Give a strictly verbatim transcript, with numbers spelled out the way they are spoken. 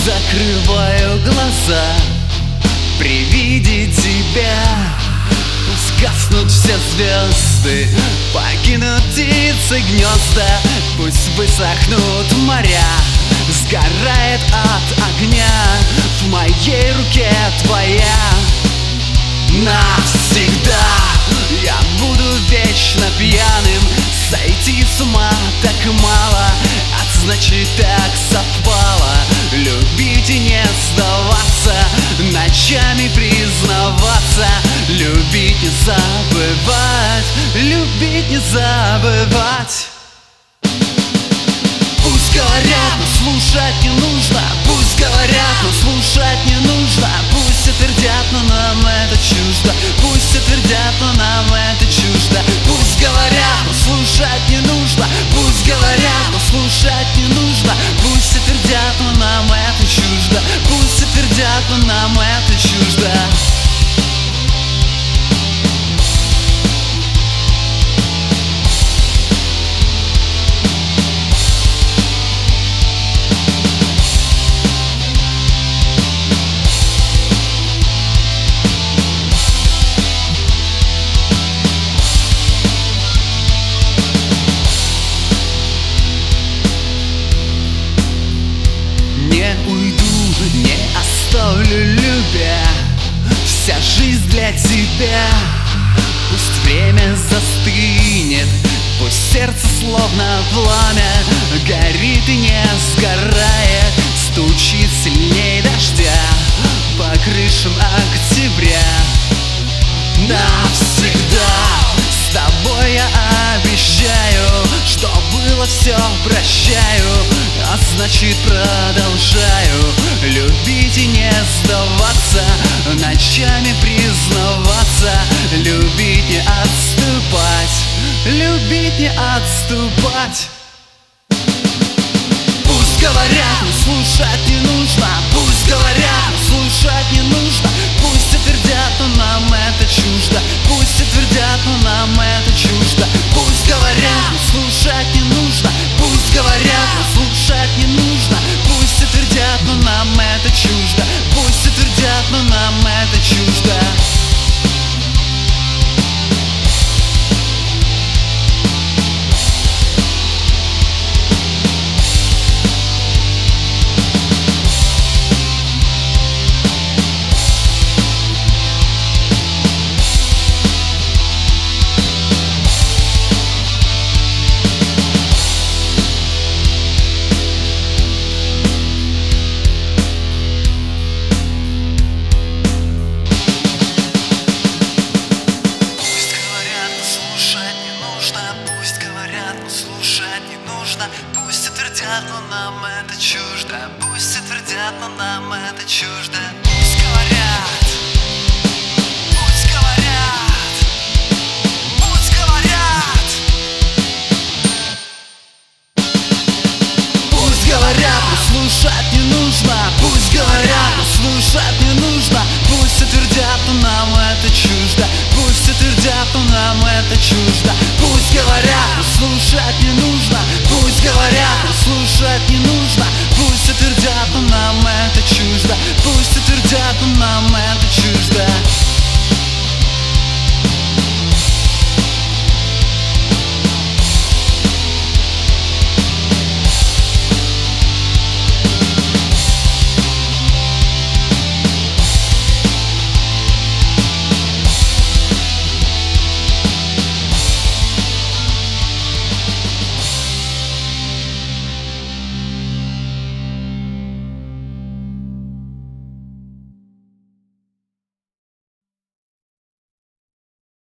закрываю глаза при виде тебя. Пусть гаснут все звезды, покинут птицы гнезда, пусть высохнут моря, сгорает от огня в моей руке твоя. Навсегда я буду вечно пьяным, сойти с ума так мало, а значит так совпало. Любить и не сдаваться, ночами признаваться, любить не забывать, любить не забывать. Пусть говорят, но слушать не нужно, пусть говорят, но слушать не нужно, пусть и твердят, но нам это чуждо, пусть и твердят, но нам это чуждо. Пусть говорят, но слушать не нужно, пусть говорят, но слушать не нужно, пусть и твердят, но нам это чуждо, пусть и твердят, но нам это чуждо. Не уйду, не оставлю, любя, вся жизнь для тебя. Пусть время застынет, пусть сердце словно пламя горит и не сгорает, стучит сильней дождя по крышам октября. Навсегда с тобой я обещаю, что было все прощаю, а значит продолжаю любить и не сдаваться, ночами признаваться, любить не отступать, любить не отступать. Пусть говорят, но слушать не нужно, пусть говорят, но слушать не нужно, пусть и твердят, но нам это чуждо, пусть и твердят, но нам это чуждо. Пусть говорят, но слушать не нужно, пусть говорят, но слушать не нужно, пусть и твердят, но нам это чуждо, пусть и твердят, но нам это чуждо. Пусть и твердят, но нам это чуждо, пусть и твердят, но нам это чуждо. Пусть говорят, пусть говорят, пусть говорят. Пусть говорят, но слушать не нужно, пусть говорят, но слушать не нужно, пусть и твердят, но нам это чуждо, пусть и твердят, но нам это чуждо. Пусть говорят, но слушать не нужно, пусть говорят, но слушать не нужно.